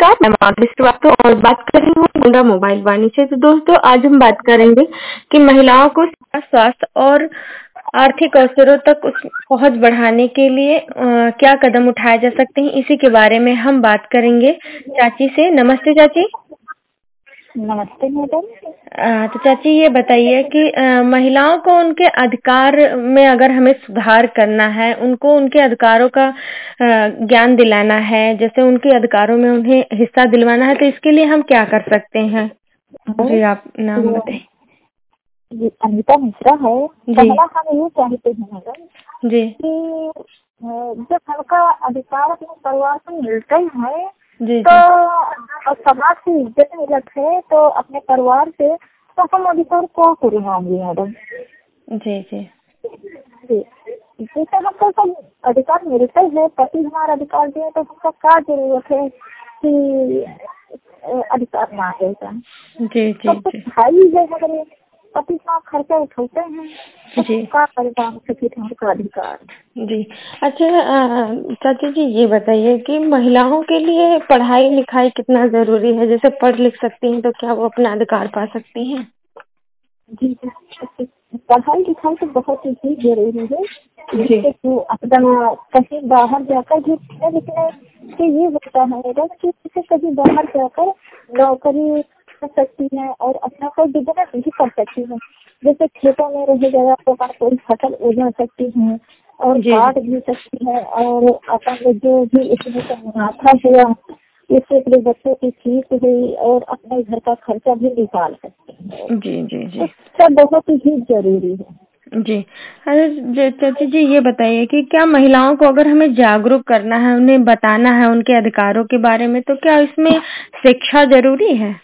नमस्कार, मैं माधुरी श्रीवास्तव और बात कर रही हूँ गोंडा मोबाइल वाणी से। तो दोस्तों, आज हम बात करेंगे कि महिलाओं को स्वास्थ्य और आर्थिक अवसरों तक उस पहुंच बढ़ाने के लिए क्या कदम उठाए जा सकते हैं, इसी के बारे में हम बात करेंगे चाची से। नमस्ते चाची। नमस्ते मैडम। तो चाची ये बताइए कि महिलाओं को उनके अधिकार में अगर हमें सुधार करना है, उनको उनके अधिकारों का ज्ञान दिलाना है, जैसे उनके अधिकारों में उन्हें हिस्सा दिलवाना है, तो इसके लिए हम क्या कर सकते हैं? जी आप नाम बताइए। जी अनीता मिश्रा है। पहला हम ये चाहते हैं मैडम जी कि जब हमका अधिकार अपने परिवार से मिलता ही है जी तो और समाज से इज्जत मिलत है तो अपने परिवार से तो हम अधिकार क्या करेंगे मैडम। जी जी जी जैसे हमको सब अधिकार मिलता ही है, पति हमारा अधिकार दिए तो हमका क्या जरूरत है कि अधिकार मांगे का। जी जी सब कुछ जी भाई है, मगर पति का खर्चा उठाते हैं तो जी क्या करेगा हमका अधिकार। जी। अच्छा चाची जी ये बताइए कि महिलाओं के लिए पढ़ाई लिखाई कितना जरूरी है? जैसे पढ़ लिख सकती हैं तो क्या वो अपना अधिकार पा सकती हैं? जी पढ़ाई लिखाई तो बहुत ही जरूरी है, जी जिससे कि अपना कहीं बाहर जाकर भी पढ़ने लिखने से ये होता है मैडम कि जैसे कहीं बाहर जाकर नौकरी कर सकती है और अपना कोई बिजनेस भी कर सकती है। जैसे खेतों में रह गया तो अपना कोई फसल उगा सकती है और जी काट भी सकती है और अपने जो भी इसमें से मुनाफा हुआ इससे अपने बच्चों की फीस हुई और अपने घर का खर्चा भी निकाल सकते हैं। जी जी जी तो सब बहुत ही जरूरी है। जी। अरे चाची जी ये बताइए कि क्या महिलाओं को अगर हमें जागरूक करना है, उन्हें बताना है उनके अधिकारों के बारे में, तो क्या इसमें शिक्षा जरूरी है?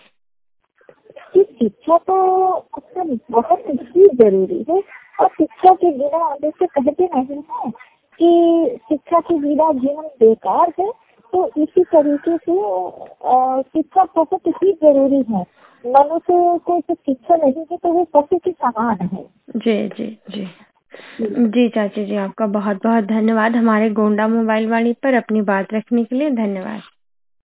कि शिक्षा तो अक्सर बहुत ही जरूरी है और शिक्षा के बिना जैसे कहते नहीं है कि शिक्षा के बिना जीवन बेकार है, तो इसी तरीके से शिक्षा बहुत ही जरूरी है। मनुष्य को जो शिक्षा नहीं है तो वो पशु के समान है। जी जी जी जी चाची जी, आपका बहुत बहुत धन्यवाद हमारे गोंडा मोबाइल वाणी पर अपनी बात रखने के लिए। धन्यवाद।